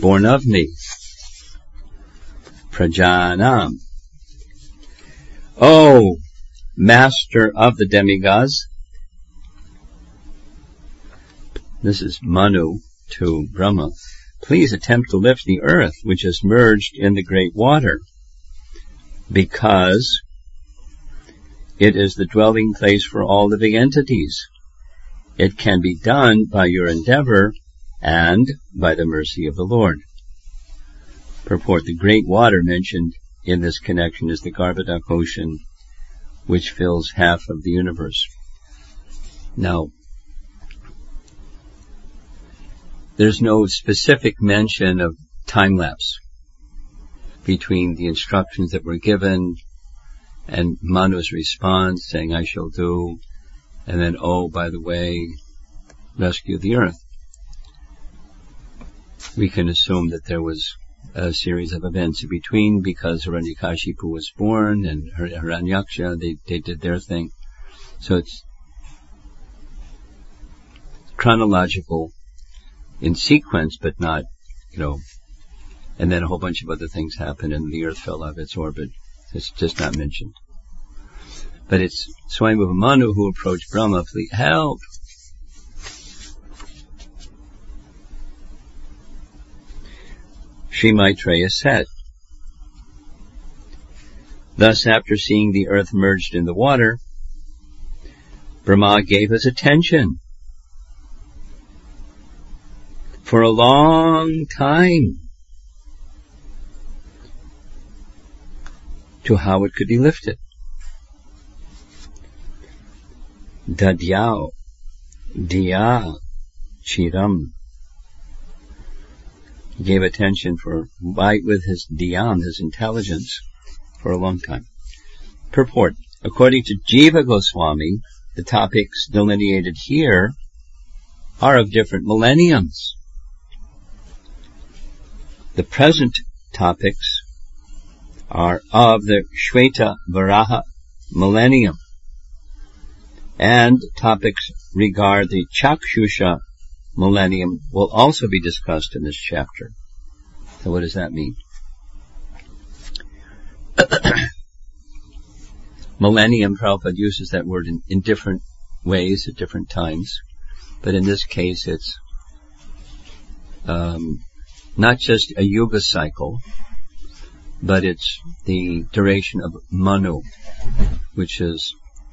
born of me. Prajanam. O master of the demigods. This is Manu to Brahma. Please attempt to lift the earth, which is merged in the great water, because it is the dwelling place for all living entities. It can be done by your endeavor and by the mercy of the Lord. Purport: the great water mentioned in this connection is the Garbhodak ocean, which fills half of the universe. Now, there's no specific mention of time-lapse between the instructions that were given and Manu's response saying, I shall do, and then, oh, by the way, rescue the earth. We can assume that there was a series of events in between, because Hiranyakashipu was born and Hiranyaksha, they did their thing. So it's chronological in sequence, but not, and then a whole bunch of other things happened and the earth fell out of its orbit. It's just not mentioned. But it's Swayambhuva Manu who approached Brahma, please help. Sri Maitreya said, thus after seeing the earth merged in the water, Brahma gave his attention for a long time to how it could be lifted. Dadyao, Diya, Chiram. He gave attention with his dhyam, his intelligence, for a long time. Purport: according to Jiva Goswami, the topics delineated here are of different millenniums. The present topics are of the Shweta Varaha millennium, and topics regard the Chakshusha millennium will also be discussed in this chapter. So what does that mean? Millennium, Prabhupada uses that word in different ways at different times, but in this case it's not just a yuga cycle, but it's the duration of Manu, which is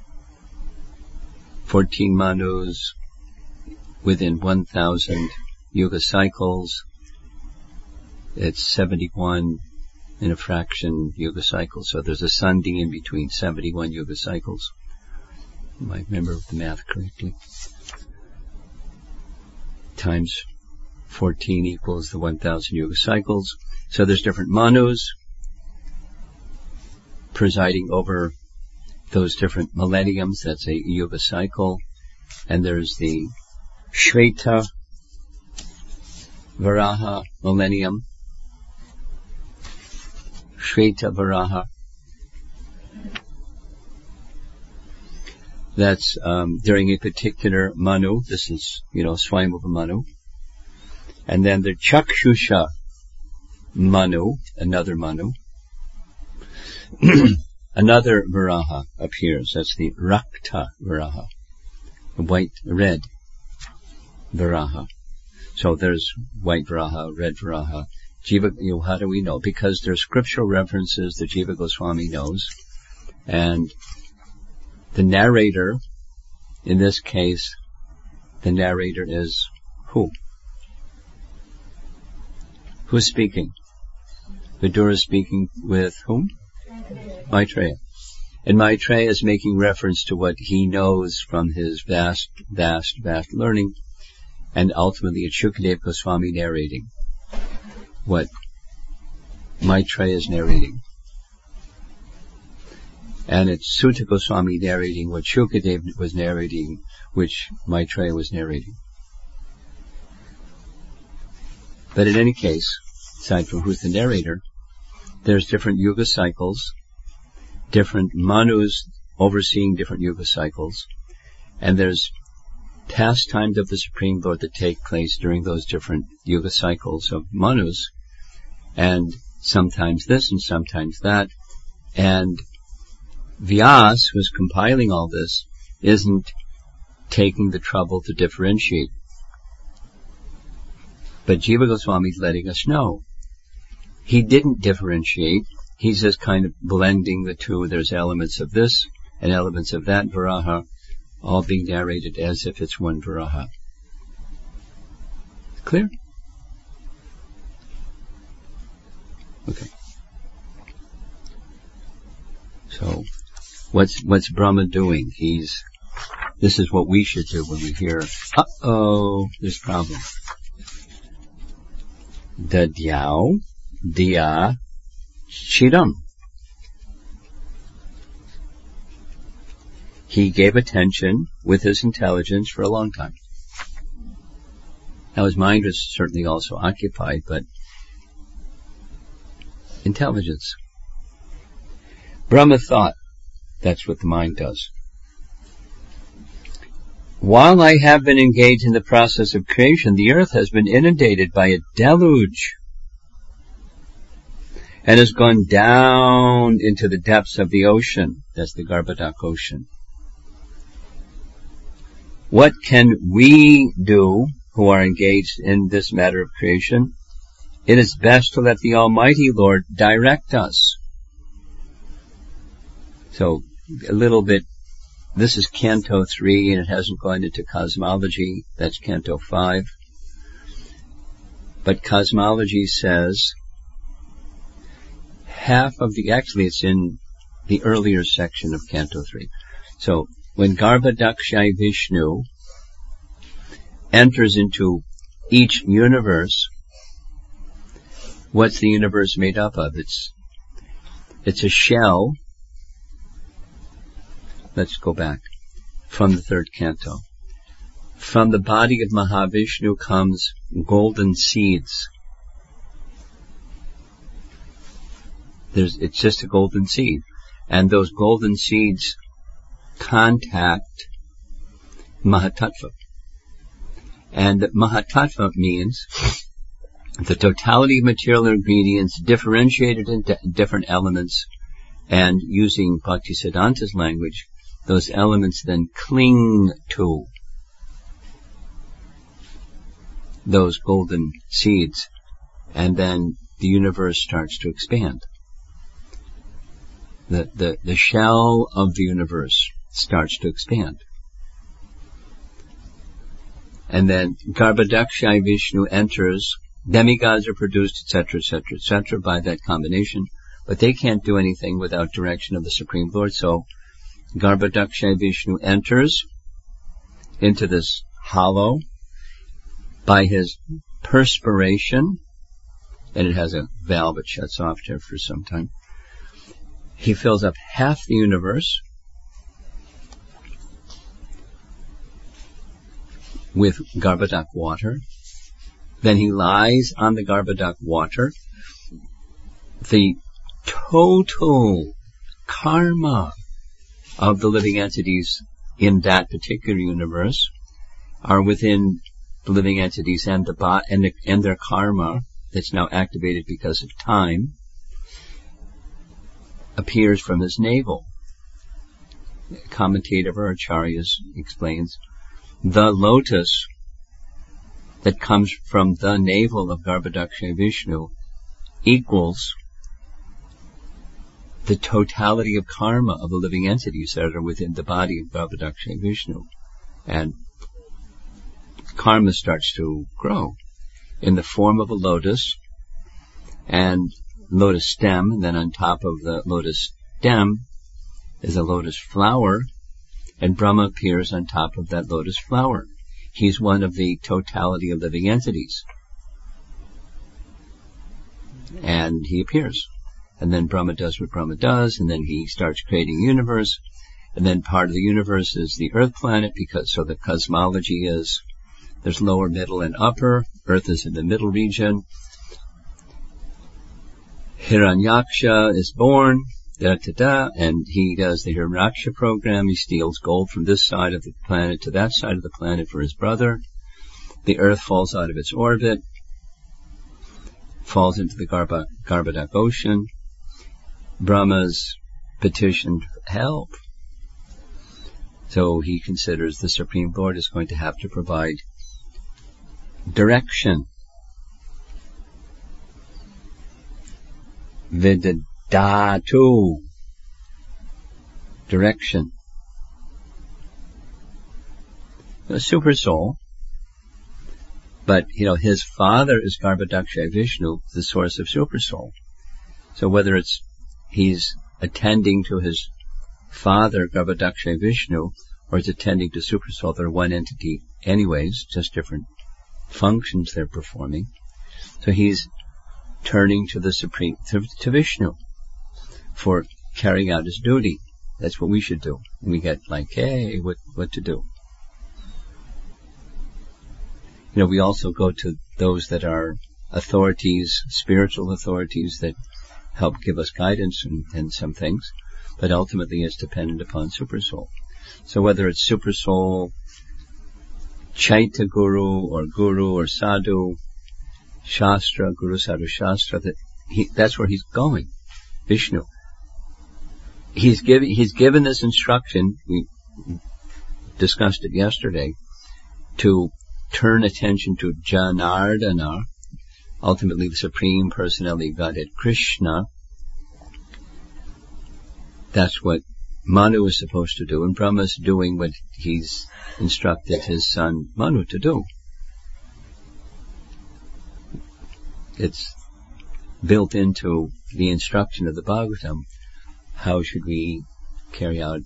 14 Manus within 1,000 yuga cycles. It's 71 in a fraction yuga cycle, so there's a sandhi in between 71 yuga cycles. I might remember the math correctly. Times 14 equals the 1,000 yuga cycles. So there's different Manus presiding over those different millenniums. That's a yuga cycle. And there's the Shweta Varaha millennium. Shweta Varaha. That's during a particular Manu. This is, Swayambhuva Manu. And then the Chakshusha Manu, another Manu. Another Varaha appears. That's the Rakta Varaha, the red Varaha. So there's white Varaha, red Varaha. Jiva, how do we know? Because there's scriptural references that Jiva Goswami knows, and the narrator, in this case, the narrator is who? Who's speaking? Vidura is speaking with whom? Maitreya. And Maitreya is making reference to what he knows from his vast learning, and ultimately it's Shukadeva Goswami narrating what Maitreya is narrating. And it's Sutta Goswami narrating what Shukadeva was narrating, which Maitreya was narrating. But in any case, aside from who's the narrator, there's different yuga cycles, different Manus overseeing different yuga cycles, and there's pastimes of the Supreme Lord that take place during those different yuga cycles of Manus, and sometimes this and sometimes that. And Vyas, who's compiling all this, isn't taking the trouble to differentiate. But Jiva Goswami is letting us know. He didn't differentiate. He's just kind of blending the two. There's elements of this and elements of that Varaha, all being narrated as if it's one Varaha. Clear? Okay. So, what's Brahma doing? This is what we should do when we hear, there's a problem. Dadyao Diya Chidam. He gave attention with his intelligence for a long time. Now his mind was certainly also occupied, but intelligence. Brahma thought. That's what the mind does. While I have been engaged in the process of creation, the earth has been inundated by a deluge and has gone down into the depths of the ocean. That's the Garbhodak ocean. What can we do who are engaged in this matter of creation? It is best to let the Almighty Lord direct us. So, a little bit, this is Canto 3, and it hasn't gone into cosmology. That's Canto 5. But cosmology says actually it's in the earlier section of Canto 3. So, when Garbhodakshayi Vishnu enters into each universe, what's the universe made up of? It's a shell. Let's go back from the third canto. From the body of Mahavishnu comes golden seeds. It's just a golden seed. And those golden seeds contact Mahatattva. And Mahatattva means the totality of material ingredients differentiated into different elements, and using Bhaktisiddhanta's language, those elements then cling to those golden seeds, and then the universe starts to expand. The shell of the universe starts to expand. And then Garbhodakshayi Vishnu enters, demigods are produced, etc., etc., etc., by that combination, but they can't do anything without direction of the Supreme Lord. So Garbhodakshayi Vishnu enters into this hollow by his perspiration, and it has a valve that shuts off after some time. He fills up half the universe with Garbhodak water. Then he lies on the Garbhodak water. The total karma of the living entities in that particular universe are within the living entities, and their karma that's now activated because of time appears from his navel. Commentator Acharyas explains the lotus that comes from the navel of Garbhodakshayi Vishnu equals the totality of karma of the living entities that are within the body of Garbhodakshayi Vishnu. And karma starts to grow in the form of a lotus and lotus stem, and then on top of the lotus stem is a lotus flower, and Brahma appears on top of that lotus flower. He's one of the totality of living entities. And he appears. And then Brahma does what Brahma does, and then he starts creating a universe, and then part of the universe is the earth planet, so the cosmology is there's lower, middle, and upper. Earth is in the middle region. Hiranyaksha is born, and he does the Hiranyaka program. He steals gold from this side of the planet to that side of the planet for his brother. The Earth falls out of its orbit, falls into the Garbhodak Ocean. Brahma's petitioned help. So he considers the Supreme Lord is going to have to provide direction. Vidadatu. Direction. A super soul. But, his father is Garbhodaksha Vishnu, the source of super soul. So whether he's attending to his father, Garbhodaksha Vishnu, or is attending to super soul, they're one entity anyways, just different functions they're performing. So he's turning to the Supreme, to Vishnu, for carrying out his duty. That's what we should do. And we get hey, what to do. We also go to those that are authorities, spiritual authorities that help give us guidance in some things, but ultimately it's dependent upon super soul. So whether it's super soul, Chaita Guru or Sadhu, Shastra, Guru Sadhu Shastra, that's where he's going. Vishnu. He's given this instruction, we discussed it yesterday, to turn attention to Janardana, ultimately the Supreme Personality of Godhead, Krishna. That's what Manu is supposed to do, and Brahma is doing what he's instructed his son Manu to do. It's built into the instruction of the Bhagavatam. How should we carry out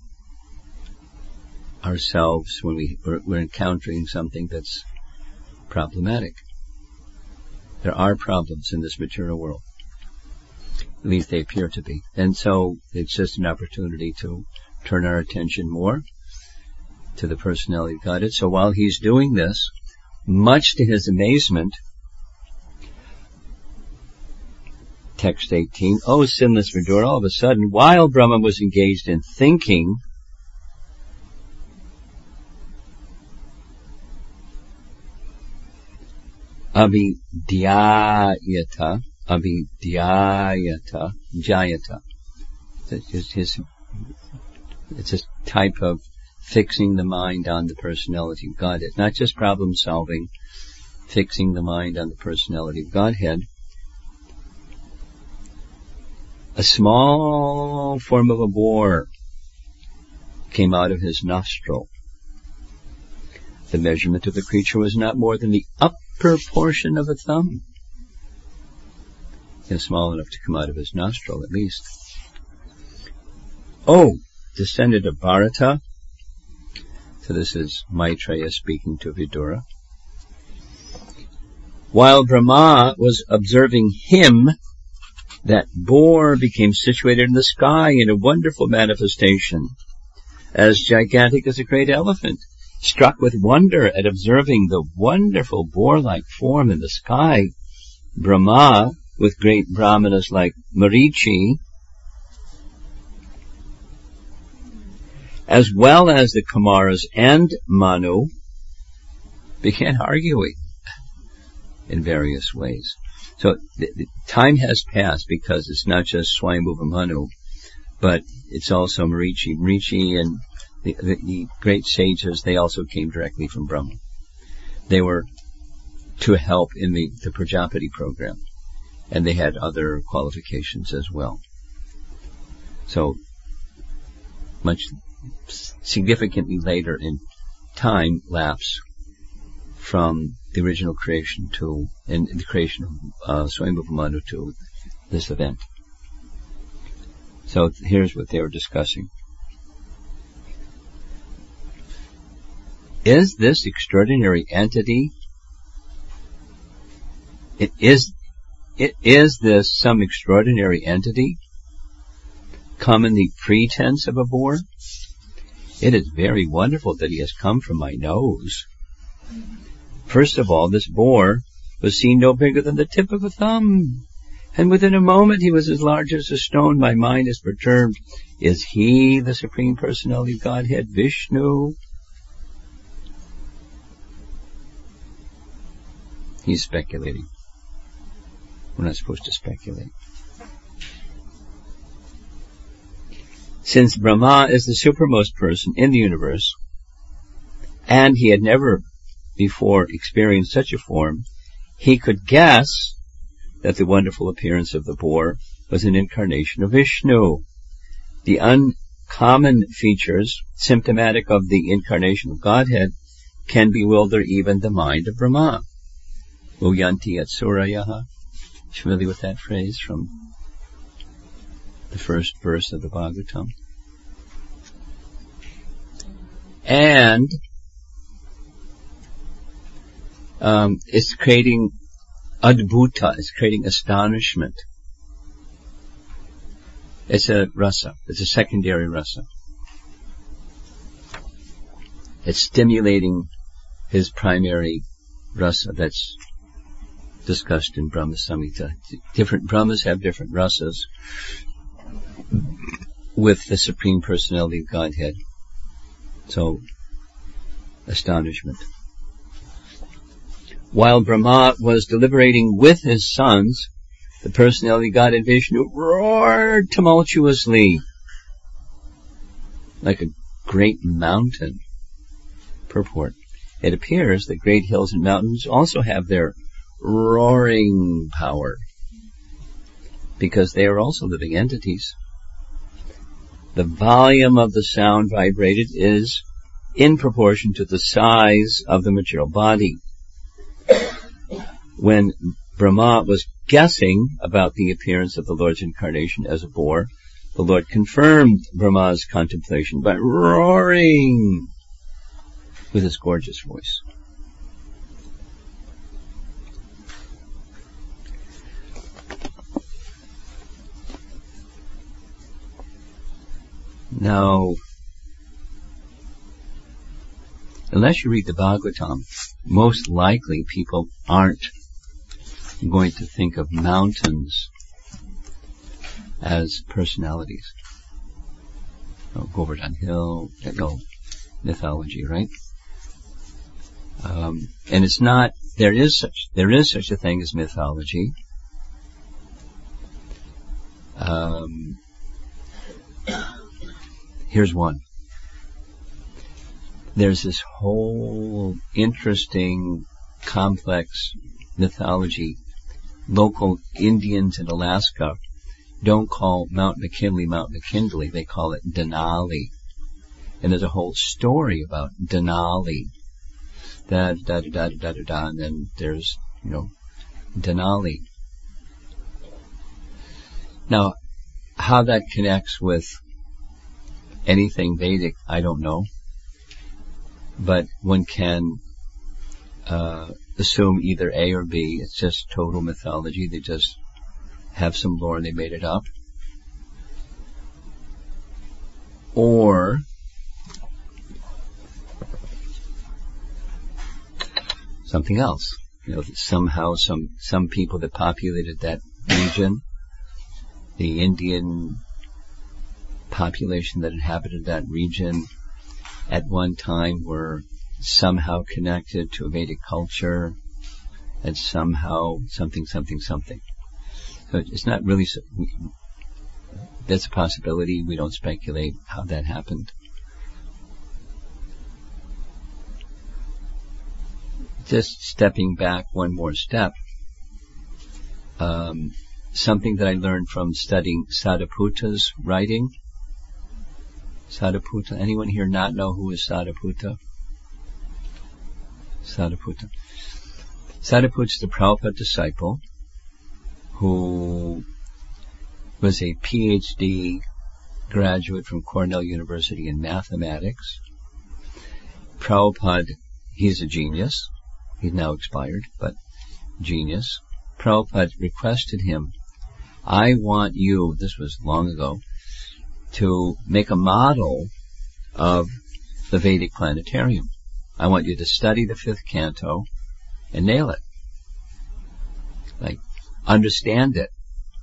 ourselves when we're encountering something that's problematic? There are problems in this material world. At least they appear to be. And so it's just an opportunity to turn our attention more to the personality of Godhead. So while he's doing this, much to his amazement, text 18, O sinless Vidura, all of a sudden, while Brahma was engaged in thinking, Abhidhyayata, Jayata. It's a type of fixing the mind on the personality of Godhead. Not just problem solving, fixing the mind on the personality of Godhead. A small form of a boar came out of his nostril. The measurement of the creature was not more than the upper portion of a thumb. Small enough to come out of his nostril, at least. Oh, descendant of Bharata. So this is Maitreya speaking to Vidura. While Brahma was observing him, that boar became situated in the sky in a wonderful manifestation, as gigantic as a great elephant. Struck with wonder at observing the wonderful boar-like form in the sky, Brahma, with great brahmanas like Marichi, as well as the Kumaras and Manu, began arguing in various ways. So the time has passed because it's not just Swayambhuva Manu, but it's also Marichi. Marichi and the great sages, they also came directly from Brahma. They were to help in the Prajapati program, and they had other qualifications as well. So much significantly later in time lapse from the original creation and the creation of Swayambhuva Manu to this event. So here's what they were discussing. Is this extraordinary entity, is this some extraordinary entity come in the pretense of a boar? It is very wonderful that he has come from my nose. First of all, this boar was seen no bigger than the tip of a thumb, And within a moment he was as large as a stone. My mind is perturbed. Is he the Supreme Personality of Godhead, Vishnu? He's speculating. We're not supposed to speculate. Since Brahma is the supermost person in the universe, and he had never before experienced such a form, he could guess that the wonderful appearance of the boar was an incarnation of Vishnu. The uncommon features symptomatic of the incarnation of Godhead can bewilder even the mind of Brahma. Uyanti at Surayaha. Familiar with that phrase from the first verse of the Bhagavatam? And it's creating adbhuta, it's creating astonishment. It's a rasa, it's a secondary rasa. It's stimulating his primary rasa that's discussed in Brahma Samhita. Different Brahmas have different rasas with the Supreme Personality of Godhead. So, astonishment. While Brahma was deliberating with his sons, the Personality of Godhead Vishnu roared tumultuously like a great mountain. Purport. It appears that great hills and mountains also have their roaring power, because they are also living entities. The volume of the sound vibrated is in proportion to the size of the material body. When Brahma was guessing about the appearance of the Lord's incarnation as a boar, the Lord confirmed Brahma's contemplation by roaring with his gorgeous voice. Now, unless you read the Bhagavatam, most likely people aren't going to think of mountains as personalities. Govardhan Hill, mythology, right? And it's not, there is such a thing as mythology. Here's one. There's this whole interesting, complex mythology. Local Indians in Alaska don't call Mount McKinley Mount McKinley, they call it Denali. And there's a whole story about Denali. And then there's, Denali. Now, how that connects with anything Vedic, I don't know. But one can assume either A or B. It's just total mythology. They just have some lore and they made it up. Or something else. Somehow some people that populated that region, the Indian population that inhabited that region at one time were somehow connected to a Vedic culture and somehow something. So it's not really, that's a possibility. We don't speculate how that happened. Just stepping back one more step, something that I learned from studying Sadaputa's writing. Sadaputta. Anyone here not know who is Sadaputta? Sadaputta. Sadaputta is the Prabhupada disciple who was a PhD graduate from Cornell University in mathematics. Prabhupada, he's a genius. He's now expired, but genius. Prabhupada requested him, I want you, this was long ago, to make a model of the Vedic planetarium. I want you to study the 5th canto and nail it. Like, understand it.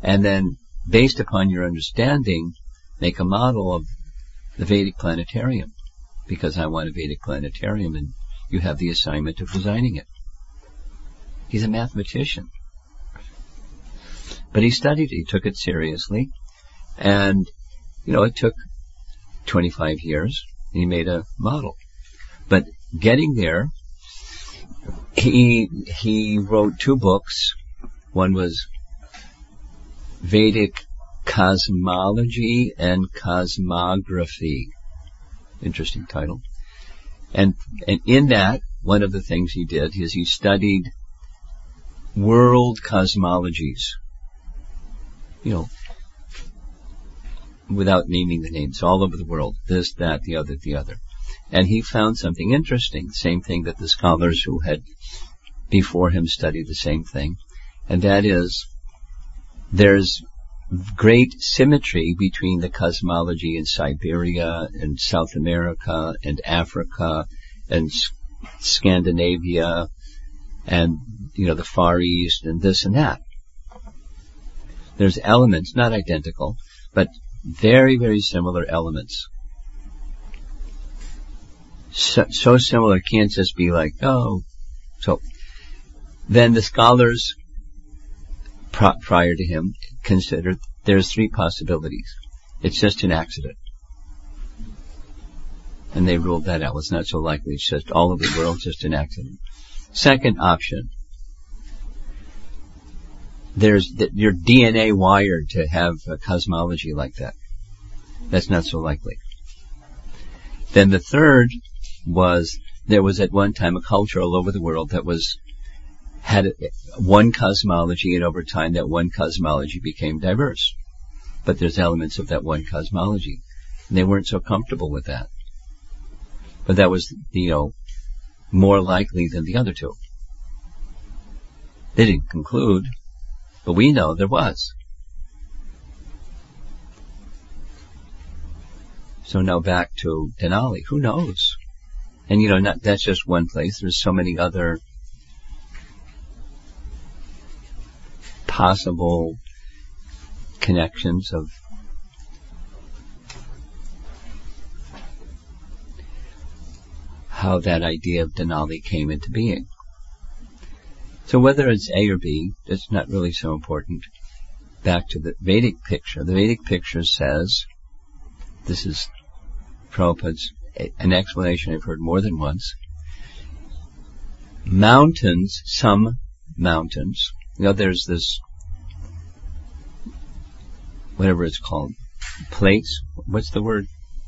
and then, based upon your understanding, make a model of the Vedic planetarium, because I want a Vedic planetarium, and you have the assignment of designing it. He's a mathematician. But he studied it, he took it seriously, and, it took 25 years, and he made a model. But getting there, he wrote 2 books. One was Vedic Cosmology and Cosmography. Interesting title. And in that, one of the things he did is he studied world cosmologies. Without naming the names, all over the world. This, that, the other. And he found something interesting, the same thing that the scholars who had before him studied the same thing. And that is, there's great symmetry between the cosmology in Siberia and South America and Africa and Scandinavia and, the Far East and this and that. There's elements, not identical, but very, very similar elements. So similar, it can't just be like, oh. So then the scholars prior to him considered there's 3 possibilities. It's just an accident. And they ruled that out. It's not so likely. It's just all over the world, just an accident. Second option. There's your DNA wired to have a cosmology like that. That's not so likely. Then the third was, there was at one time a culture all over the world that had one cosmology, and over time that one cosmology became diverse. But there's elements of that one cosmology. And they weren't so comfortable with that. But that was, more likely than the other 2. They didn't conclude, but we know there was. So now back to Denali. Who knows? And that's just one place. There's so many other possible connections of how that idea of Denali came into being. So whether it's A or B, it's not really so important. Back to the Vedic picture. The Vedic picture says, this is Prabhupada's, an explanation I've heard more than once. Mountains, some mountains, there's this, whatever it's called, plates, what's the word?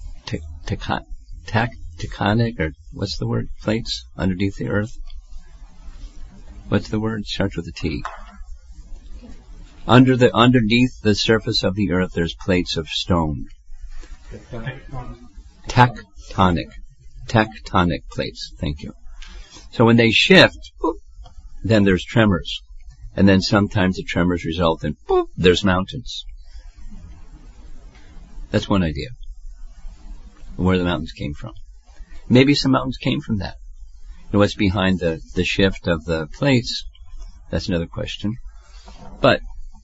Tectonic, or what's the word? Plates underneath the earth? What's the word? It starts with a T. Underneath the surface of the earth, there's plates of stone. Tectonic plates. Thank you. So when they shift, boop, then there's tremors. And then sometimes the tremors result in, boop, there's mountains. That's one idea. Where the mountains came from. Maybe some mountains came from that. What's behind the shift of the plates, that's another question. But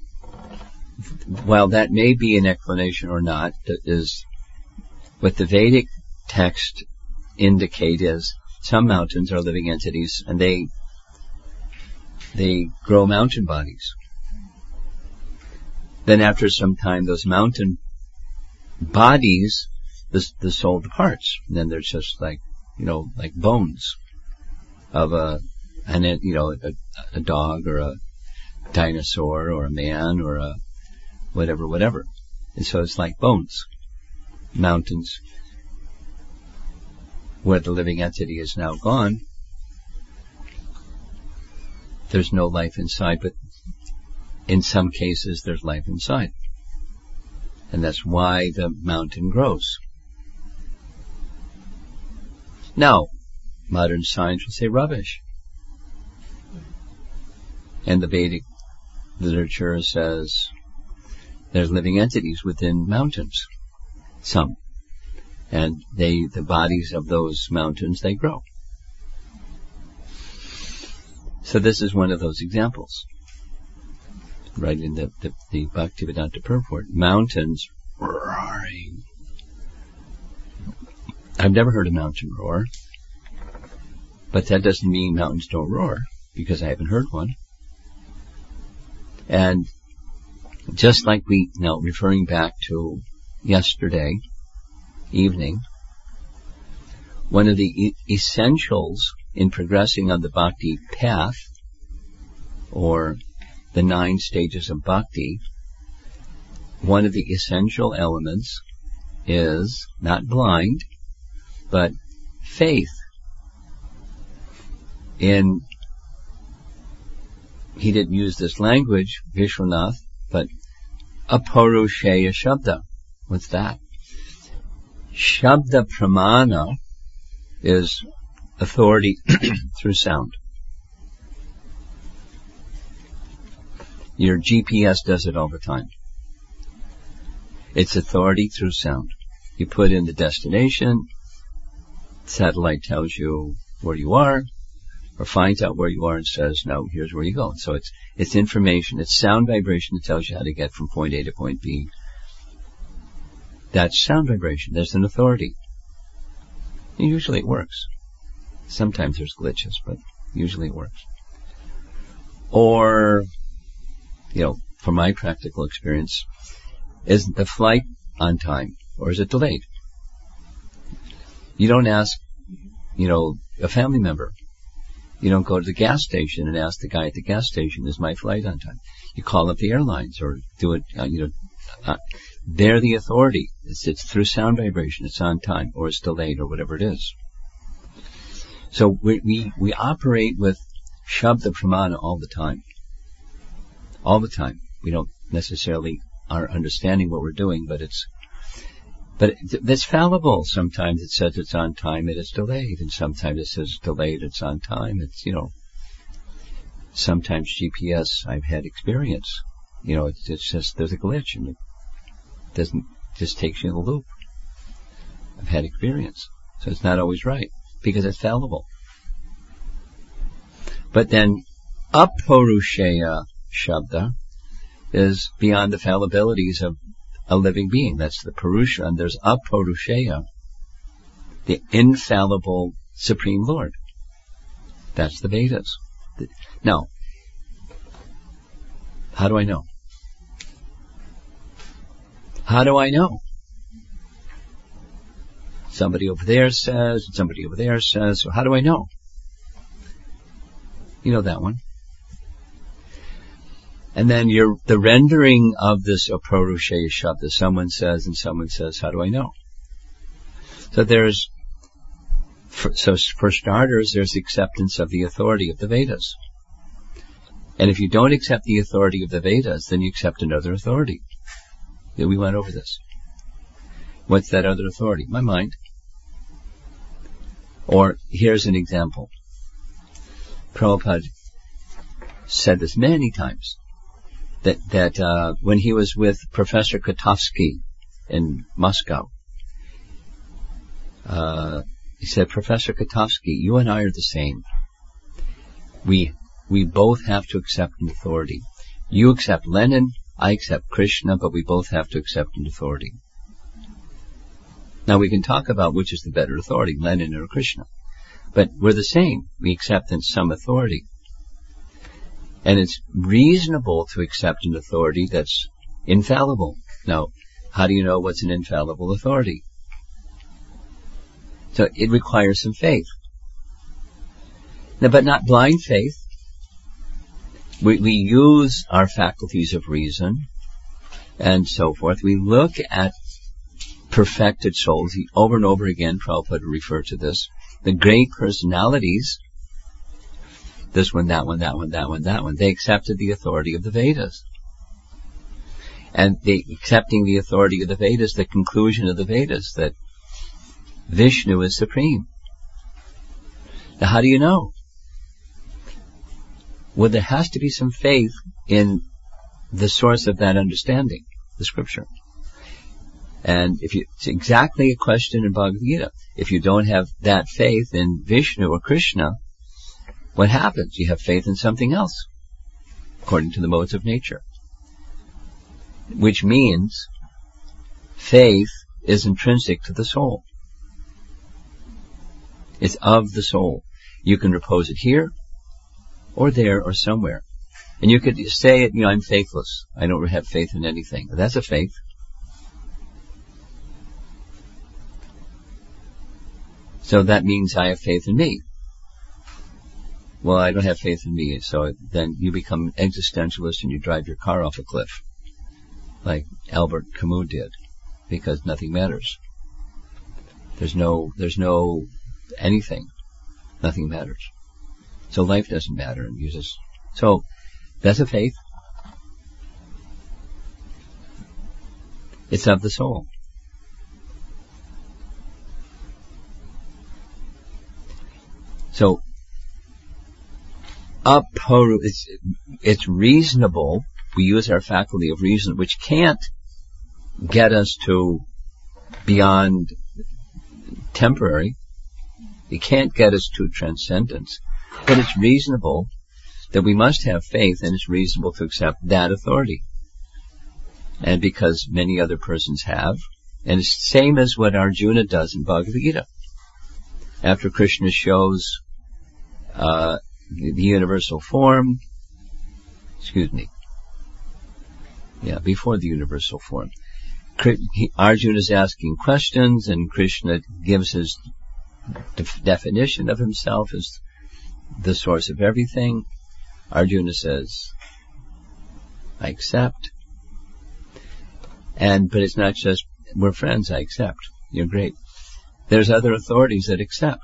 while that may be an explanation or not, is what the Vedic text indicate is some mountains are living entities, and they grow mountain bodies. Then after some time, those mountain bodies, the soul departs. And then there's just like bones of a dog or a dinosaur or a man or a whatever. And so it's like bones. Mountains where the living entity is now gone. There's no life inside, but in some cases there's life inside. And that's why the mountain grows. Now, modern science would say rubbish. And the Vedic literature says there's living entities within mountains. Some. And the bodies of those mountains, they grow. So this is one of those examples. right in the Bhaktivedanta purport. Mountains roaring. I've never heard a mountain roar, but that doesn't mean mountains don't roar, because I haven't heard one. And just like referring back to yesterday evening, one of the essentials in progressing on the bhakti path, or the 9 stages of bhakti, one of the essential elements is not blind, but faith in, he didn't use this language, Vishwanath, but aparusheya shabda. What's that? Shabda pramana is authority through sound. Your GPS does it all the time. It's authority through sound. You put in the destination, satellite tells you where you are, or finds out where you are and says, no, here's where you go. So it's information, it's sound vibration that tells you how to get from point A to point B. That's sound vibration. There's an authority. And usually it works. Sometimes there's glitches, but usually it works. Or, from my practical experience, is the flight on time, or is it delayed? You don't ask, a family member. You don't go to the gas station and ask the guy at the gas station, is my flight on time? You call up the airlines or do it, they're the authority. It's through sound vibration. It's on time, or it's delayed, or whatever it is. So we operate with Shabda Pramana all the time. All the time. We don't necessarily are understanding what we're doing, but it's fallible. Sometimes it says it's on time and it's delayed, and sometimes it says it's delayed, it's on time. It's, sometimes GPS, I've had experience. It's just, there's a glitch and it doesn't, just takes you in a loop. I've had experience. So it's not always right, because it's fallible. But then, aparusheya shabda is beyond the fallibilities of a living being. That's the Purusha, and there's aparusheya, the infallible Supreme Lord. That's the Vedas. Now, how do I know? How do I know? Somebody over there says, somebody over there says, so how do I know? You know that one. And then the rendering of this aparusheya shabda, someone says and someone says, how do I know? So for starters, there's acceptance of the authority of the Vedas. And if you don't accept the authority of the Vedas, then you accept another authority. Yeah, we went over this. What's that other authority? My mind. Or here's an example. Prabhupada said this many times, that when he was with Professor Kotovsky in Moscow, he said, Professor Kotovsky, you and I are the same. We both have to accept an authority. You accept Lenin, I accept Krishna, but we both have to accept an authority. Now we can talk about which is the better authority, Lenin or Krishna. But we're the same. We accept in some authority. And it's reasonable to accept an authority that's infallible. Now, how do you know what's an infallible authority? So it requires some faith. Now, but not blind faith. We use our faculties of reason and so forth. We look at perfected souls. Over and over again, Prabhupada referred to this. The great personalities, this one, that one, that one, that one, that one, they accepted the authority of the Vedas. And accepting the authority of the Vedas, the conclusion of the Vedas, that Vishnu is supreme. Now, how do you know? Well, there has to be some faith in the source of that understanding, the scripture. And it's exactly a question in Bhagavad Gita. If you don't have that faith in Vishnu or Krishna, what happens? You have faith in something else, according to the modes of nature. which means faith is intrinsic to the soul. It's of the soul. You can repose it here, or there, or somewhere. And you could say it, I'm faithless. I don't have faith in anything. That's a faith. So that means I have faith in me. Well, I don't have faith in me, so then you become existentialist and you drive your car off a cliff, like Albert Camus did, because nothing matters. There's no anything. Nothing matters. So life doesn't matter, and so that's a faith. It's of the soul. So it's reasonable. We use our faculty of reason, which can't get us to beyond temporary. It can't get us to transcendence. But it's reasonable that we must have faith, and it's reasonable to accept that authority. And because many other persons have, and it's the same as what Arjuna does in Bhagavad Gita. After Krishna shows the universal form, before the universal form, Arjuna is asking questions, and Krishna gives his definition of himself as the source of everything. Arjuna says, I accept. But it's not just, we're friends, I accept. You're great. There's other authorities that accept.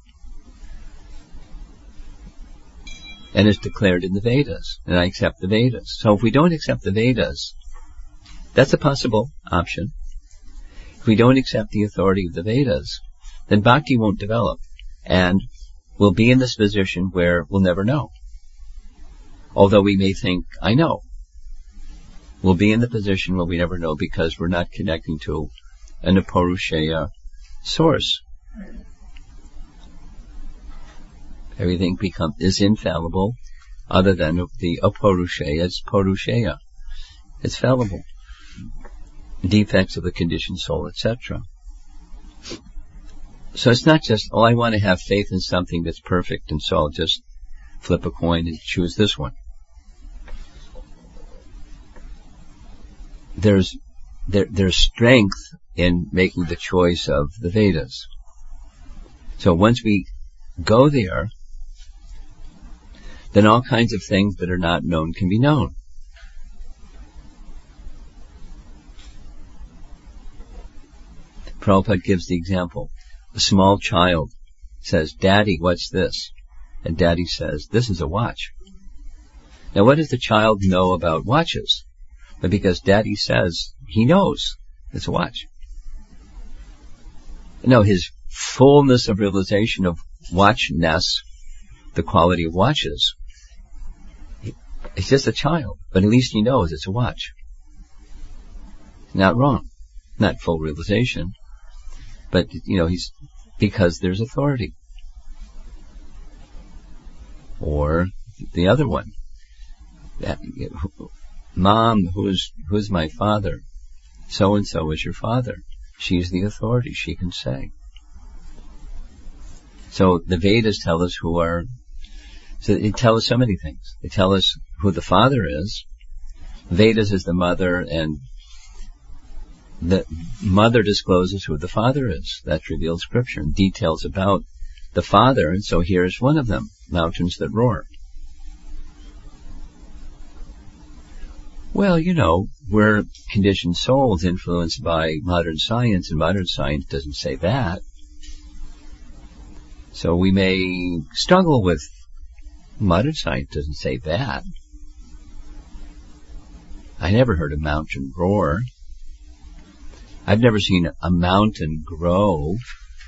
And it's declared in the Vedas, and I accept the Vedas. So if we don't accept the Vedas, that's a possible option. If we don't accept the authority of the Vedas, then bhakti won't develop, and we'll be in this position where we'll never know. Although we may think, I know. We'll be in the position where we never know because we're not connecting to an apaurushaya source. Everything is infallible, other than the apaurushaya. It's paurushaya. It's fallible. Defects of the conditioned soul, etc. So it's not just, I want to have faith in something that's perfect, and so I'll just flip a coin and choose this one. There's strength in making the choice of the Vedas. So once we go there, then all kinds of things that are not known can be known. Prabhupada gives the example. A small child says, Daddy, what's this? And Daddy says, this is a watch. Now what does the child know about watches? But because Daddy says, he knows it's a watch. No, his fullness of realization of watchness, the quality of watches, it's just a child, but at least he knows it's a watch. Not wrong. Not full realization. But, he's, because there's authority. Or the other one. Mom, who's my father? So-and-so is your father. She's the authority. She can say. So the Vedas tell us so they tell us so many things. They tell us who the father is. Vedas is the mother, and the mother discloses who the father is. That reveals scripture and details about the father. And so here's one of them, mountains that roar. Well, we're conditioned souls influenced by modern science, and modern science doesn't say that. So we may struggle with modern science doesn't say that. I never heard a mountain roar. I've never seen a mountain grow.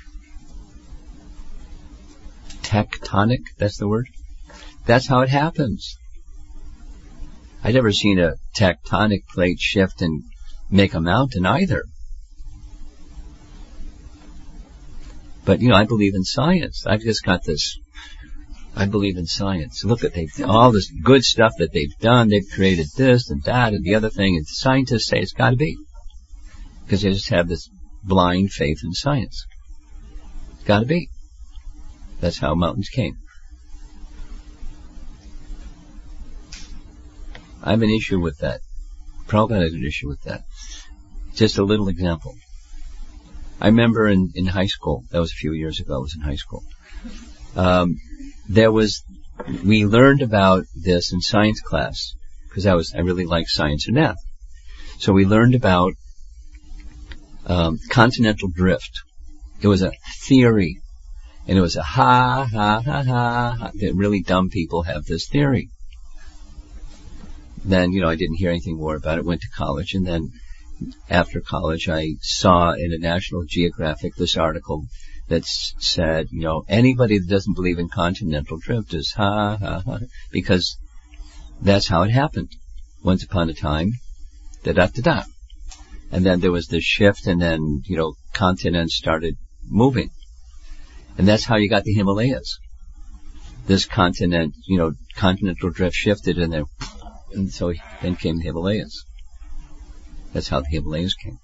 Tectonic, that's the word? That's how it happens. I've never seen a tectonic plate shift and make a mountain either. But, I believe in science. I've just got this I believe in science. Look at all this good stuff that they've done. They've created this and that and the other thing. And scientists say it's got to be. Because they just have this blind faith in science. It's got to be. That's how mountains came. I have an issue with that. Prabhupada has an issue with that. Just a little example. I remember in high school, that was a few years ago, I was in high school. We learned about this in science class, because I really liked science and math. So we learned about continental drift. It was a theory. And it was a ha, ha, ha, ha. The really dumb people have this theory. Then, I didn't hear anything more about it, went to college, and then after college I saw in a National Geographic this article that said, anybody that doesn't believe in continental drift is ha, ha, ha, because that's how it happened. Once upon a time, da-da-da-da. And then there was this shift, and then, continents started moving. And that's how you got the Himalayas. This continent, continental drift shifted, and so then came the Himalayas. That's how the Himalayas came.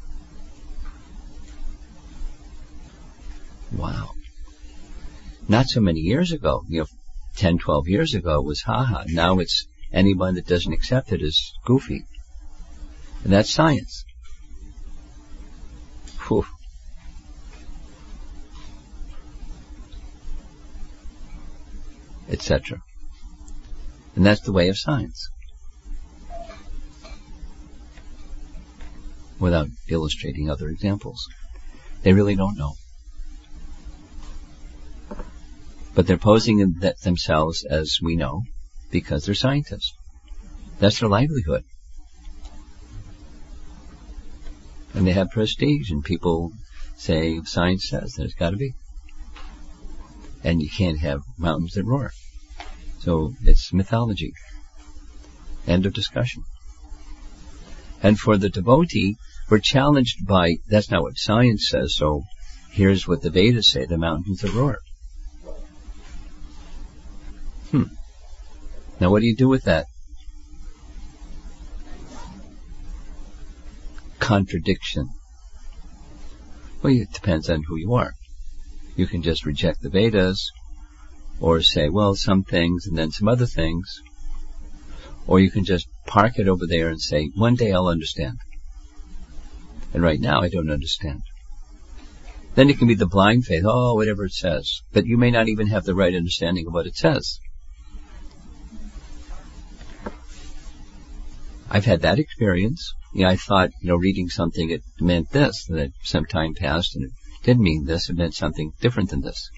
Wow. Not so many years ago, 10, 12 years ago, it was ha-ha. Now it's anyone that doesn't accept it is goofy. And that's science. Whew. Etc. And that's the way of science. Without illustrating other examples. They really don't know. But they're posing themselves as we know because they're scientists. That's their livelihood. And they have prestige, and people say science says there's got to be. And you can't have mountains that roar. So it's mythology. End of discussion. And for the devotee, we're challenged by, that's not what science says, so here's what the Vedas say, the mountains that roar. Now what do you do with that contradiction? Well, it depends on who you are. You can just reject the Vedas, or say, well, some things and then some other things. Or you can just park it over there and say, one day I'll understand. And right now I don't understand. Then it can be the blind faith, whatever it says. But you may not even have the right understanding of what it says. I've had that experience. I thought, reading something, it meant this, and then some time passed and it didn't mean this, it meant something different than this.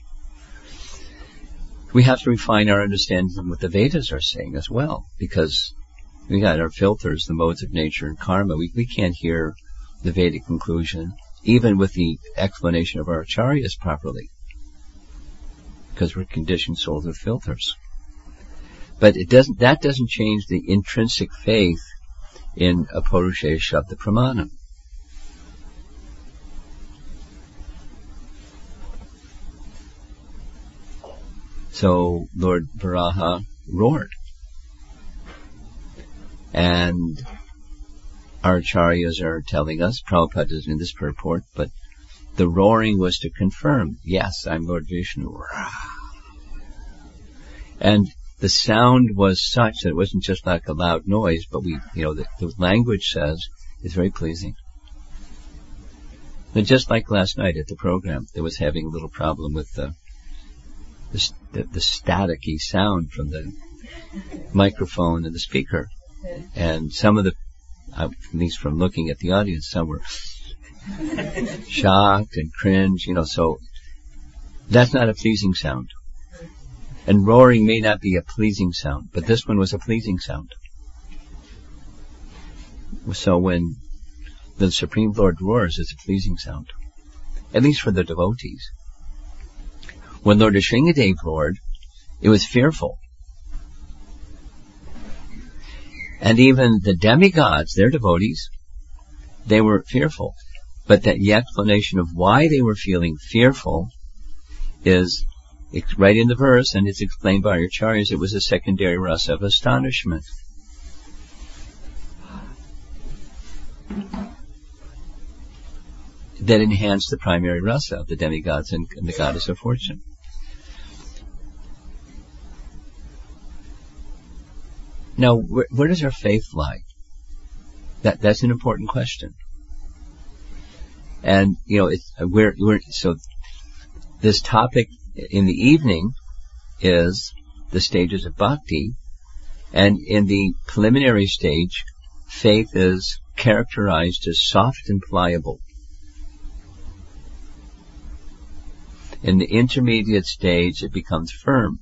We have to refine our understanding of what the Vedas are saying as well, because we got our filters, the modes of nature and karma. We can't hear the Vedic conclusion, even with the explanation of our acharyas properly, because we're conditioned souls with filters. But that doesn't change the intrinsic faith in Apurusheya Shabda Pramanam. So Lord Varaha roared. And our acharyas are telling us, Prabhupada isn't in this purport, but the roaring was to confirm, yes, I'm Lord Vishnu. And the sound was such that it wasn't just like a loud noise, but the language says it's very pleasing. And just like last night at the program, there was having a little problem with the staticky sound from the microphone and the speaker. And some of at least from looking at the audience, some were shocked and cringe, so that's not a pleasing sound. And roaring may not be a pleasing sound, but this one was a pleasing sound. So when the Supreme Lord roars, it's a pleasing sound. At least for the devotees. When Lord Nrsingadev roared, it was fearful. And even the demigods, their devotees, they were fearful. But the explanation of why they were feeling fearful is It's right in the verse, and it's explained by our acharyas, it was a secondary rasa of astonishment. That enhanced the primary rasa of the demigods and the goddess of fortune. Now, where does our faith lie? That's an important question. And, so this topic in the evening is the stages of bhakti, and in the preliminary stage, faith is characterized as soft and pliable. In the intermediate stage, it becomes firm.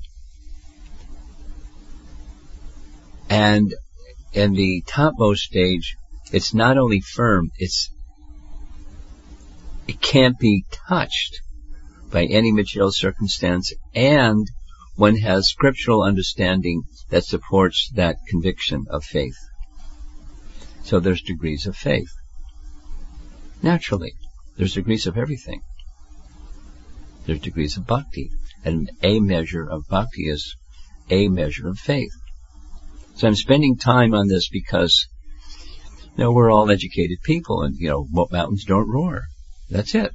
And in the topmost stage, it's not only firm, it can't be touched by any material circumstance, and one has scriptural understanding that supports that conviction of faith. So there's degrees of faith. Naturally, there's degrees of everything. There's degrees of bhakti, and a measure of bhakti is a measure of faith. So I'm spending time on this because, we're all educated people, and, mountains don't roar. That's it.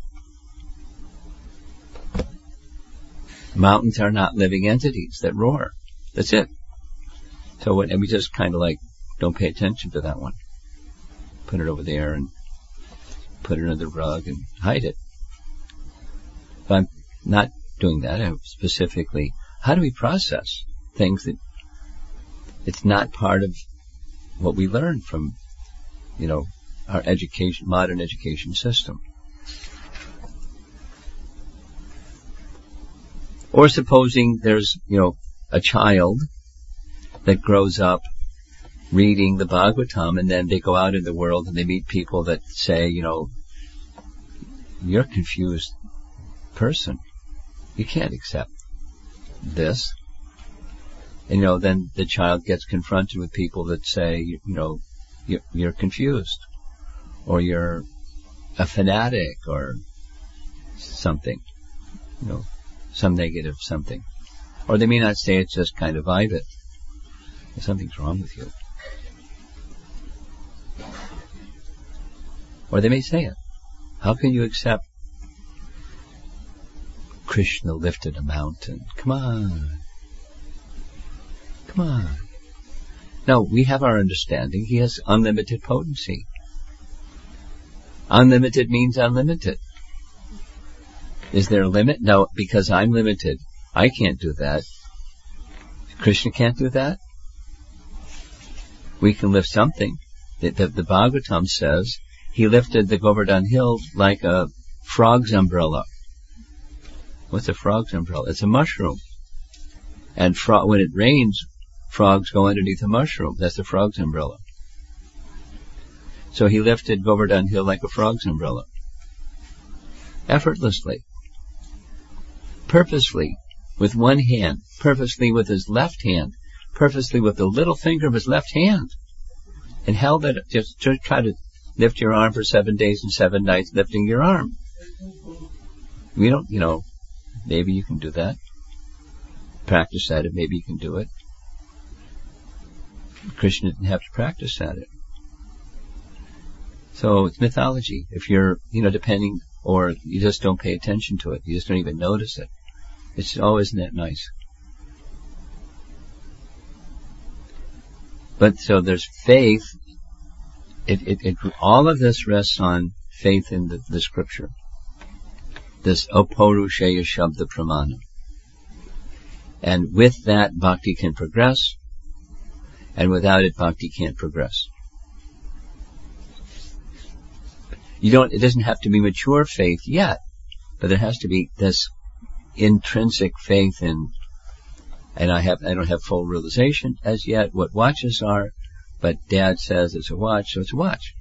Mountains are not living entities that roar. That's it. So and we just kind of don't pay attention to that one. Put it over there and put it under the rug and hide it. But I'm not doing that. I'm specifically, how do we process things that it's not part of what we learn from, our modern education system. Or supposing there's, a child that grows up reading the Bhagavatam, and then they go out in the world and they meet people that say, you're a confused person. You can't accept this. And, then the child gets confronted with people that say, you're confused, or you're a fanatic, or something, some negative something. Or they may not say it, just kind of vibe it. Something's wrong with you. Or they may say it. How can you accept Krishna lifted a mountain? Come on. Come on. No, we have our understanding. He has unlimited potency. Unlimited means unlimited. Is there a limit? No, because I'm limited. I can't do that. Krishna can't do that. We can lift something. The Bhagavatam says he lifted the Govardhan hill like a frog's umbrella. What's a frog's umbrella? It's a mushroom. And when it rains, frogs go underneath a mushroom. That's the frog's umbrella. So he lifted Govardhan hill like a frog's umbrella. Effortlessly. Purposely. With one hand. Purposely with his left hand. Purposely with the little finger of his left hand. And held it, just try to lift your arm for 7 days and 7 nights, lifting your arm. We don't, maybe you can do that. Practice at it, maybe you can do it. Krishna didn't have to practice at it. So it's mythology. If you're, depending, or you just don't pay attention to it, you just don't even notice it. It's always that nice. But so there's faith. All of this rests on faith in the scripture. This Apaurusheya Shabda Pramana. And with that, bhakti can progress. And without it, bhakti can't progress. It doesn't have to be mature faith yet, but there has to be this intrinsic faith in, and I don't have full realization as yet what watches are, but Dad says it's a watch, so it's a watch.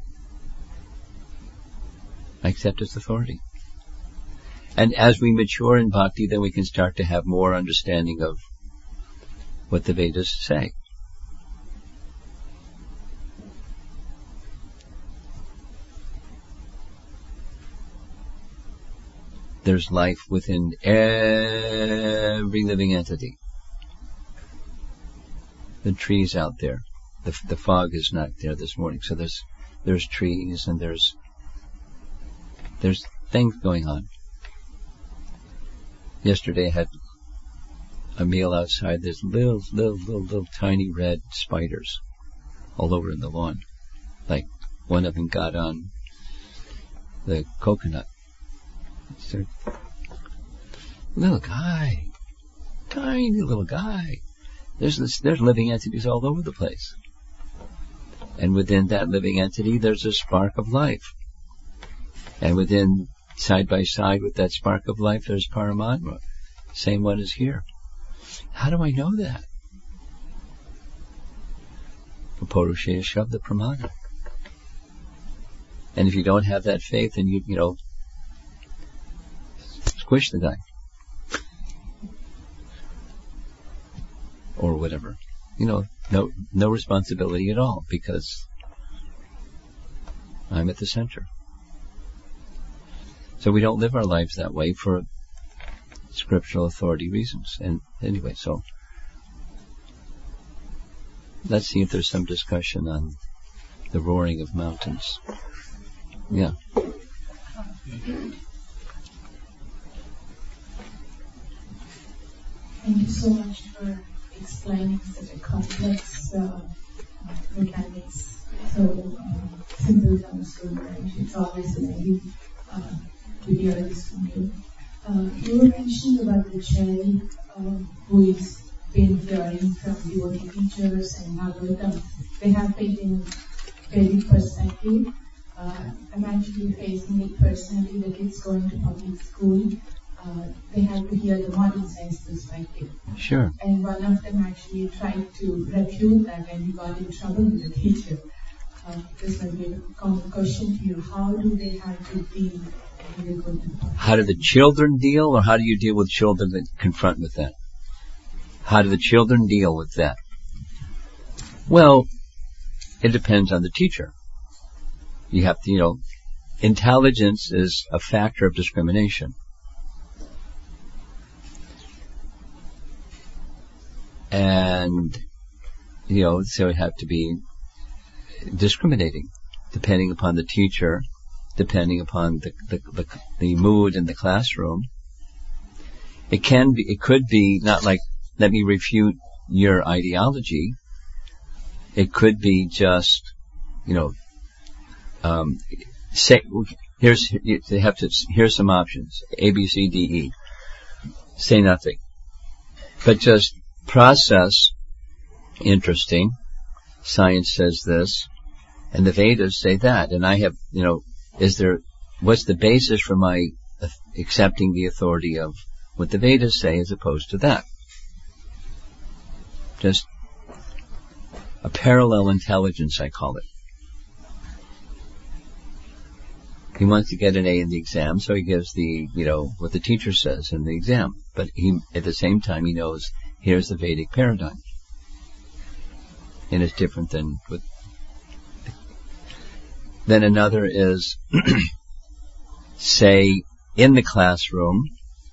I accept its authority. And as we mature in bhakti, then we can start to have more understanding of what the Vedas say. there's life within every living entity. The trees out there, the fog is not there this morning, so there's trees and there's things going on. Yesterday I had a meal outside. There's little tiny red spiders all over in the lawn. Like one of them got on the coconut. It's a little guy, tiny little guy. There's living entities all over the place. And within that living entity, there's a spark of life. And within, side by side with that spark of life, there's Paramatma. Same one as here. How do I know that? Purusheya Shabda Pramana. And if you don't have that faith, then you squish the guy. Or whatever. No responsibility at all, because I'm at the center. So we don't live our lives that way for scriptural authority reasons. And anyway, so let's see if there's some discussion on the roaring of mountains. Yeah. Thank you so much for explaining such a complex mechanics so simple to understand. It's always amazing to hear this from you. You were mentioning about the cherry who is been hearing from devotee teachers and Bhagavatam. They have faith in Vedic perspective. I'm actually facing it personally. The kids going to public school. They had to hear the modern science perspective. Sure. And one of them actually tried to refute that, and he got in trouble with the teacher. This might be a common question to you. How do they have to deal when they go to How do the children deal, or how do you deal with children that confront with that? How do the children deal with that? Well, it depends on the teacher. You have to, intelligence is a factor of discrimination. And, so you have to be discriminating, depending upon the teacher, depending upon the mood in the classroom. It could be not like, let me refute your ideology. It could be just, here's some options, A, B, C, D, E. Say nothing. But just process, interesting, science says this, and the Vedas say that, and I have, what's the basis for my accepting the authority of what the Vedas say as opposed to that? Just a parallel intelligence, I call it. He wants to get an A in the exam, so he gives what the teacher says in the exam. But at the same time, he knows here's the Vedic paradigm. And it's different than what. Then another is, say, in the classroom,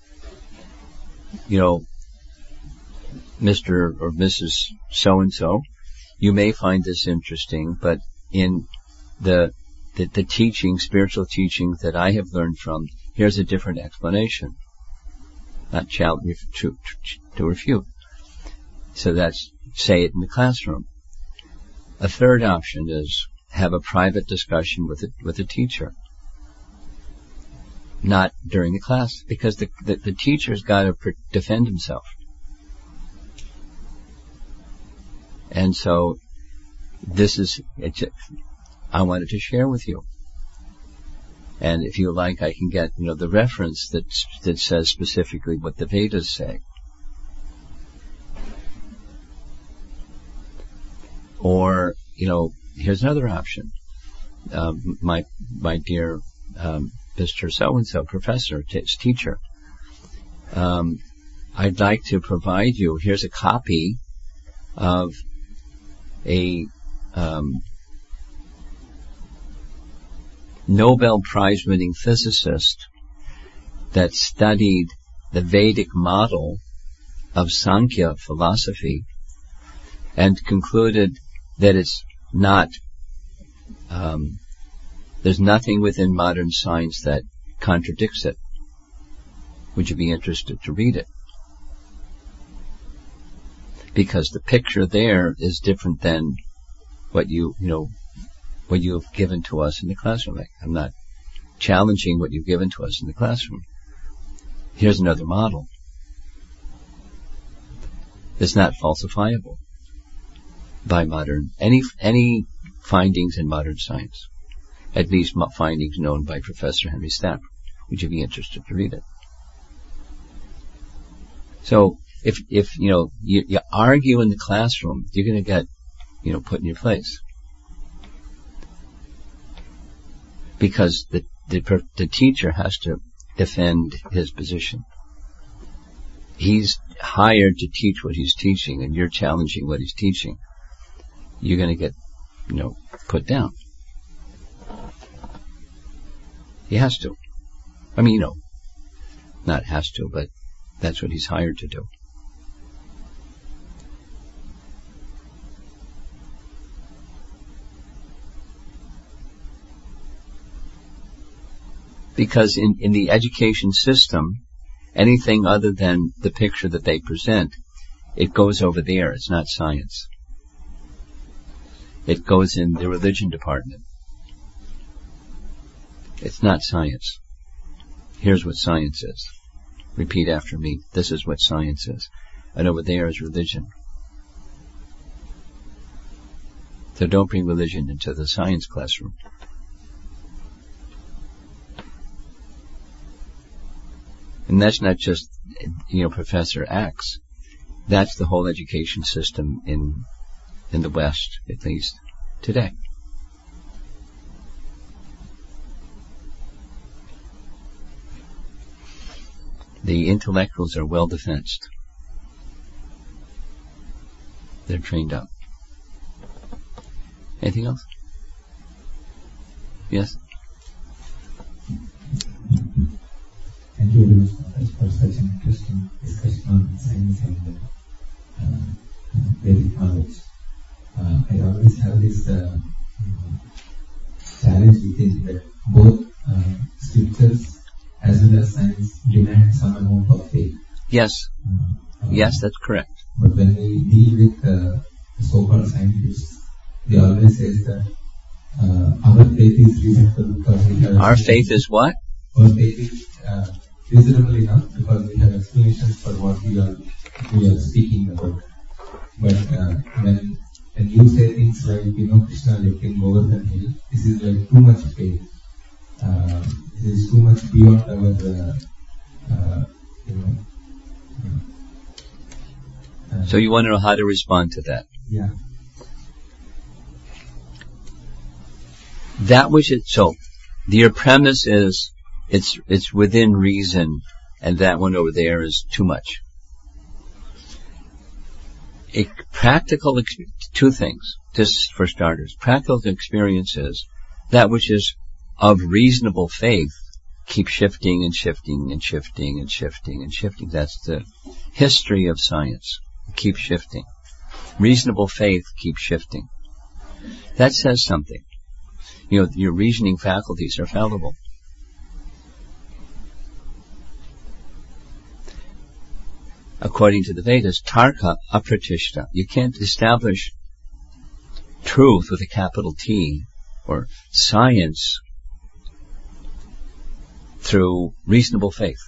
Mr. or Mrs. So-and-so, you may find this interesting, but in the teaching, spiritual teaching that I have learned from, here's a different explanation. Not to refute. So that's, say it in the classroom. A third option is have a private discussion with the teacher. Not during the class, because the teacher's got to defend himself. And so, I wanted to share with you. And if you like, I can get, the reference that says specifically what the Vedas say. Or, here's another option. My dear, Mr. So-and-so, professor, teacher, I'd like to provide you, here's a copy of a, Nobel Prize winning physicist that studied the Vedic model of Sankhya philosophy and concluded that it's not, there's nothing within modern science that contradicts it. Would you be interested to read it? Because the picture there is different than what what you have given to us in the classroom. I'm not challenging what you've given to us in the classroom. Here's another model. It's not falsifiable by any findings in modern science. At least findings known by Professor Henry Stapp. Would you be interested to read it? So, if you argue in the classroom, you're going to get, put in your place. Because the teacher has to defend his position. He's hired to teach what he's teaching, and you're challenging what he's teaching. You're going to get, put down. He has to. I mean, not has to, but that's what he's hired to do. Because in the education system, anything other than the picture that they present, it goes over there. It's not science. It goes in the religion department. It's not science. Here's what science is. Repeat after me. This is what science is. And over there is religion. So don't bring religion into the science classroom. And that's not just, Professor X. That's the whole education system in the West, at least, today. The intellectuals are well defensed. They're trained up. Anything else? Yes? Thank you very much for such an interesting discussion on science and Vedic knowledge. I always have this challenge within that both scriptures as well as science demand some amount of faith. Yes. Yes, that's correct. But when we deal with the so-called scientists, they always say that our faith is reasonable because we have... Our faith is what? Our faith is reasonable enough because we have explanations for what we are speaking about. But when you say things like, Krishna let him go over the hill, this is like too much faith. This is too much beyond our, so you want to know how to respond to that? Yeah. So your premise is it's within reason, and that one over there is too much. Two things, just for starters. Practical experience is that which is of reasonable faith keeps shifting and shifting and shifting and shifting and shifting. That's the history of science. It keeps shifting. Reasonable faith keeps shifting. That says something. Your reasoning faculties are fallible. According to the Vedas, tarka apratishta. You can't establish truth with a capital T or science through reasonable faith.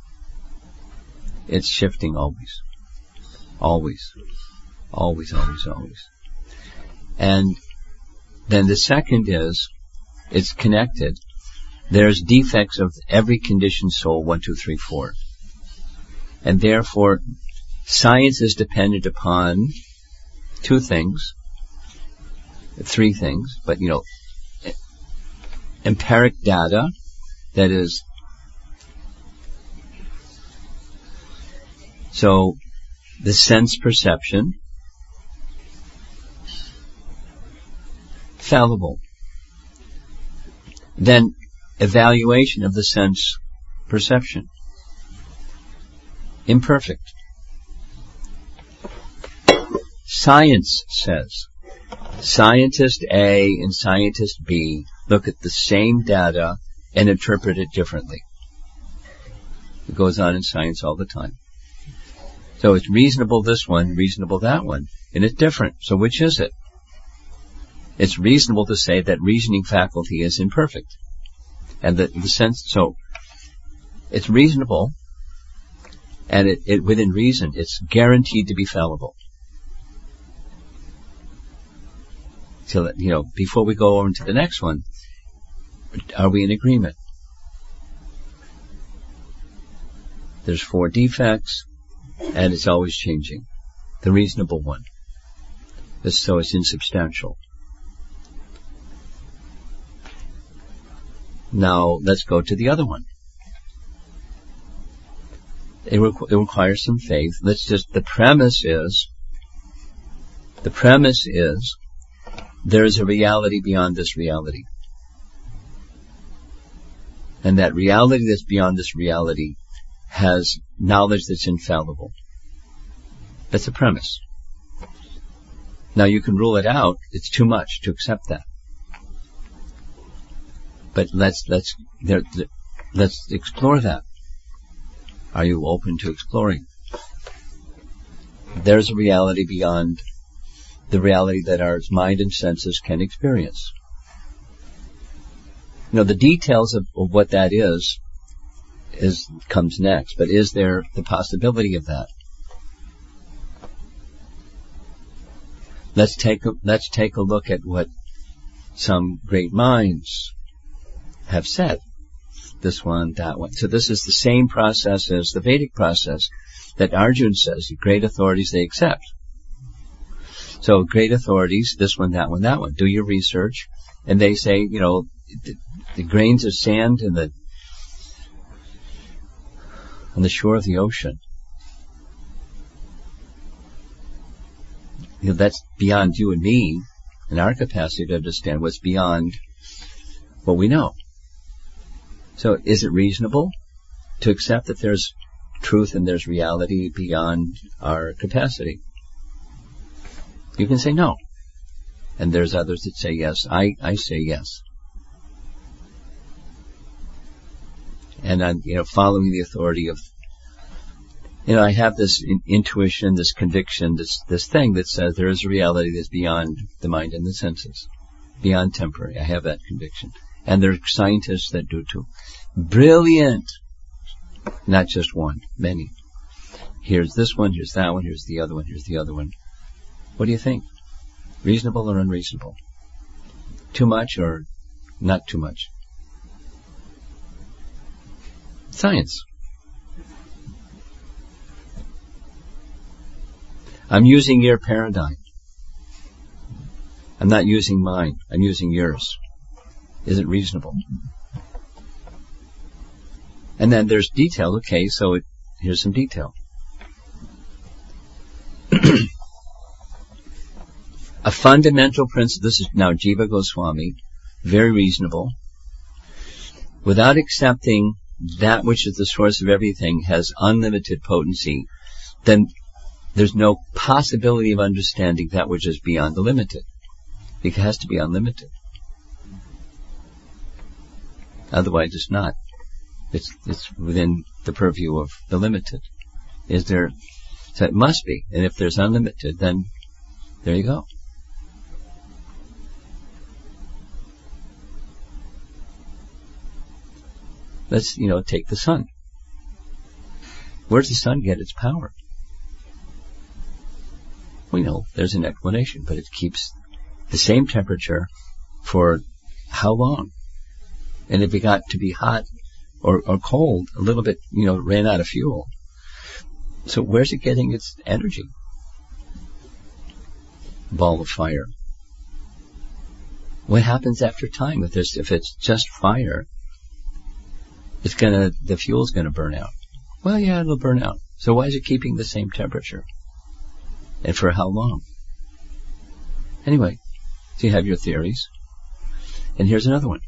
It's shifting always. Always. Always, always, always. And then the second is, it's connected. There's defects of every conditioned soul, 1, 2, 3, 4. And therefore, science is dependent upon two things, three things, but empiric data, that is, so the sense perception, fallible. Then evaluation of the sense perception. imperfect. Science says, scientist A and scientist B look at the same data and interpret it differently. It goes on in science all the time. So it's reasonable this one, reasonable that one, and it's different. So which is it? It's reasonable to say that reasoning faculty is imperfect. And the sense, so it's reasonable, and it within reason, it's guaranteed to be fallible. So that, before we go on to the next one, are we in agreement? There's 4 defects, and it's always changing. The reasonable one. So it's insubstantial. Now, let's go to the other one. It requires some faith. The premise is, there is a reality beyond this reality. And that reality that's beyond this reality has knowledge that's infallible. That's a premise. Now you can rule it out. It's too much to accept that. But let's explore that. Are you open to exploring? There's a reality beyond the reality that our mind and senses can experience. The details of what that is comes next. But is there the possibility of that? Let's take a look at what some great minds have said. This one, that one. So this is the same process as the Vedic process that Arjuna says. The great authorities they accept. So great authorities, this one, that one, that one. Do your research, and they say, the grains of sand on the shore of the ocean. That's beyond you and me and our capacity to understand what's beyond what we know. So is it reasonable to accept that there's truth and there's reality beyond our capacity? You can say no. And there's others that say yes. I say yes. And I'm, following the authority of, I have this intuition, this conviction, this thing that says there is a reality that's beyond the mind and the senses, beyond temporary. I have that conviction. And there are scientists that do too. Brilliant. Not just one, many. Here's this one, here's that one, here's the other one, here's the other one. What do you think? Reasonable or unreasonable? Too much or not too much? Science. I'm using your paradigm. I'm not using mine. I'm using yours. Is it reasonable? And then there's detail. Okay, so here's some detail. A fundamental principle, this is now Jiva Goswami, very reasonable. Without accepting that which is the source of everything has unlimited potency, then there's no possibility of understanding that which is beyond the limited. It has to be unlimited. Otherwise it's not. It's within the purview of the limited. So it must be. And if there's unlimited, then there you go. Let's, take the sun. Where does the sun get its power? We know there's an explanation, but it keeps the same temperature for how long? And if it got to be hot or cold, a little bit, ran out of fuel. So where's it getting its energy? Ball of fire. What happens after time if it's just fire? The fuel's gonna burn out. Well, yeah, it'll burn out. So why is it keeping the same temperature? And for how long? Anyway, so you have your theories. And here's another one.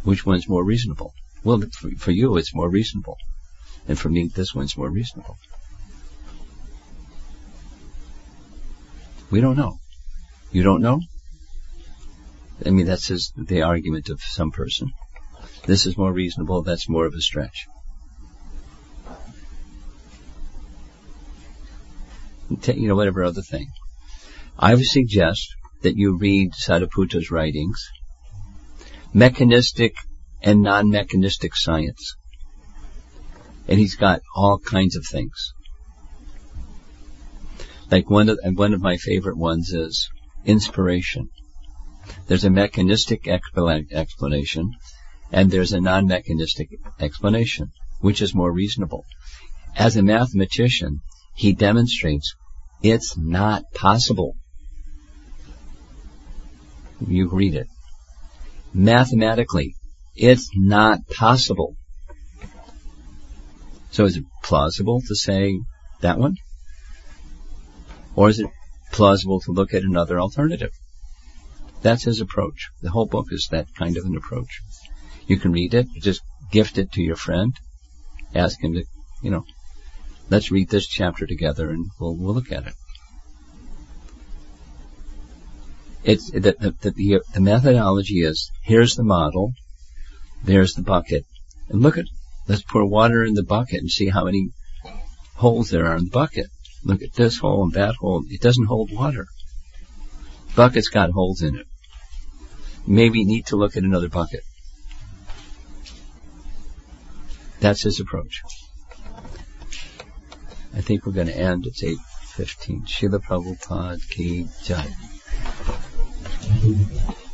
Which one's more reasonable? Well, for you, it's more reasonable. And for me, this one's more reasonable. We don't know. You don't know? I mean, that's the argument of some person. This is more reasonable, that's more of a stretch. Whatever other thing. I would suggest that you read Sariputta's writings, mechanistic and non-mechanistic science. And he's got all kinds of things. Like one of my favorite ones is inspiration. There's a mechanistic explanation, and there's a non-mechanistic explanation, which is more reasonable. As a mathematician, he demonstrates it's not possible. You read it. Mathematically, it's not possible. So is it plausible to say that one? Or is it plausible to look at another alternative? That's his approach. The whole book is that kind of an approach. You can read it, just gift it to your friend, ask him to, let's read this chapter together and we'll look at it. It's the methodology is, here's the model, there's the bucket, and let's pour water in the bucket and see how many holes there are in the bucket. Look at this hole and that hole. It doesn't hold water. The bucket's got holes in it. Maybe you need to look at another bucket. That's his approach. I think we're going to end. It's 8:15. Srila Prabhupada Ki Jai.